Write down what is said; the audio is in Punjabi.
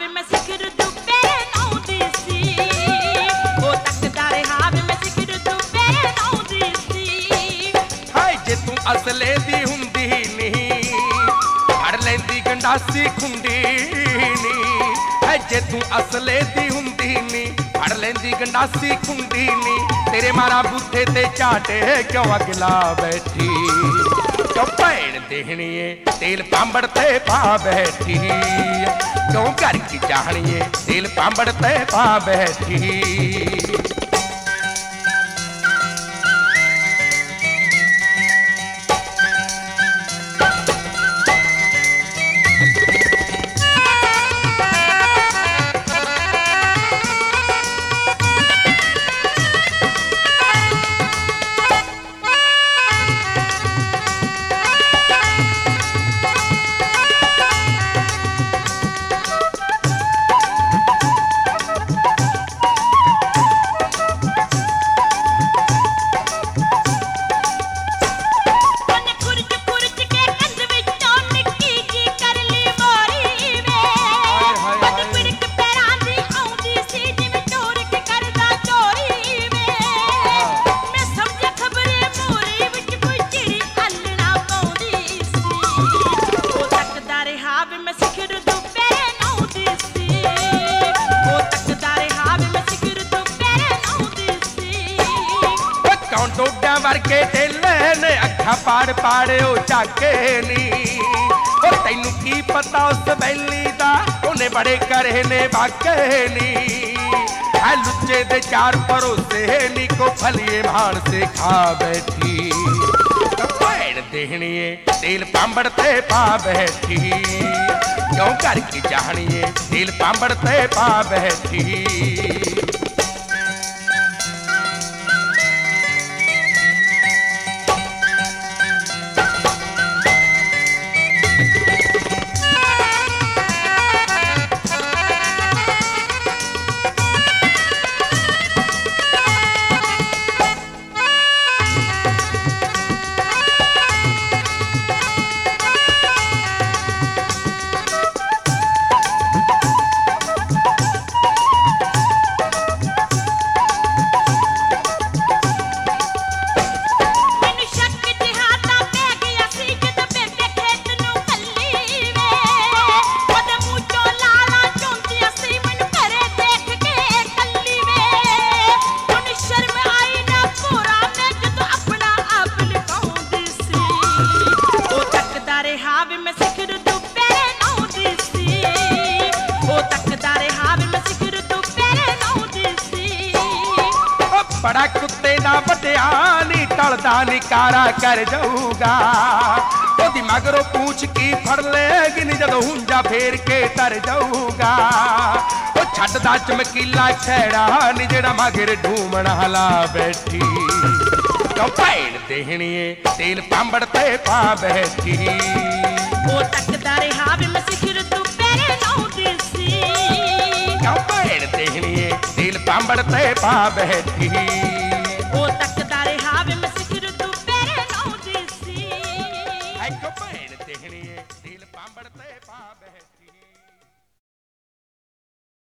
ਵੇ ਮੈਂ ਸਿਖਰ ਦੁਪਹਿਰੇ ਨਹਾਉਂਦੀ ਸੀ। ਉਹ ਤੱਕਦਾ ਰਿਹਾ ਵੇ ਮੈਂ ਸਿਖਰ ਦੁਪਹਿਰੇ ਨਹਾਉਂਦੀ ਸੀ। ਹਾਏ ਜੇ ਤੂੰ ਅਸਲੇ ਦੀ ਹੁੰਦੀ ਨਹੀਂ ਫੜ ਲੈਂਦੀ ਗੰਡਾਸੀ ਖੁੰਡੀ ਨੀ। ਹਾਏ ਜੇ ਤੂੰ ਅਸਲੇ ਦੀ ਹੁੰਦੀ ਨਹੀਂ ਫੜ ਲੈਂਦੀ ਗੰਡਾਸੀ ਖੁੰਡੀ ਨੀ। ਤੇਰੇ ਮਾਰਾ ਬੂਥੇ ਤੇ ਝਾਟੇ ਕਿਉਂ ਅਗਲਾ ਬੈਠੀ। ਕਿਉਂ ਭੈਣ ਦੇਹਣੀਏ ਤੇਲ ਪਾਂਬੜ ਤੇ ਪਾ ਬੈਠੀ। ਕਿਉਂ ਘਰ ਕੀ ਚਾਹਣੀਏ ਤੇਲ ਪਾਂਬੜ ਤੇ ਪਾ ਬੈਠੀ। ਡੋਡਿਆਂ ਵਰਗੇ ਢੇਲੇ ਨੇ ਅੱਖਾਂ ਪਾੜ ਪਾੜਿਓ ਝਾਕੇ ਨੀ। ਉਹ ਤੈਨੂੰ ਕੀ ਪਤਾ ਉਸ ਬੈਲੀ ਦਾ ਉਹਨੇ ਬੜੇ ਕਰੇ ਨੇ ਵਾਕੇ ਨੀ। ਐ ਲੁੱਚੇ ਦੇ ਚਾਰ ਭਰੋਸੇ ਨੀ ਕੋ ਫਲੀਏ ਮਾਣ ਸੇ ਖਾ ਬੈਠੀ। ਭੈਣ ਦੇਹਣੀਏ ਤੇਲ ਪਾਂਬੜ ਤੇ ਪਾ ਬੈਠੀ। ਕਿਉਂ ਘਰ ਕੀ ਚਾਹਣੀਏ ਤੇਲ ਪਾਂਬੜ ਤੇ ਪਾ ਬੈਠੀ। ਬੜਾ ਕੁੱਤੇ ਦਾ ਵੱਡਿਆ ਨੀ ਟਲਦਾ ਨੀ ਕਾਰਾ ਕਰ ਜਾਊਗਾ। ਉਹਦੀ ਮਗਰੋਂ ਪੂਛ ਕੀ ਫੜ ਲੇਗੀ ਨੀ ਜਦੋਂ ਹੁੰਜਾ ਫੇਰ ਕੇ ਤਰ ਜਾਊਗਾ। ਉਹ ਛੱਡਦਾ ਚਮਕੀਲਾ ਖੈੜਾ ਨੀ ਜਿਹੜਾ ਮਗਰ ਢੂਮਣ ਹਲਾ ਬੈਠੀ। ਕਿਉਂ ਭੈਣ ਦੇਹਣੀਏ ਤੇਲ ਪਾਂਬੜ ਤੇ ਪਾ ਬੈਠੀ। ਉਹ ਤੱਕਦਾ ਰਿਹਾ ਵੇ ਮੈਂ ਸਿਖਰ ਦੁਪਹਿਰੇ ਨਹਾਉਂਦੀ ਸੀ। ਕਿਉਂ ਭੈਣ ਦੇਹਣੀਏ ਤੇਲ ਪਾਂਬੜ ਤੇ ਪਾ ਬੈਠੀ। ਉਹ ਤੱਕਦਾ ਰਿਹਾ ਵੇ ਮੈਂ ਸਿਖਰ ਦੁਪਹਿਰੇ ਨਹਾਉਂਦੀ ਸੀ। ਐ ਕਿਉਂ ਭੈਣ ਦੇਹਣੀਏ ਤੇਲ ਪਾਂਬੜ ਤੇ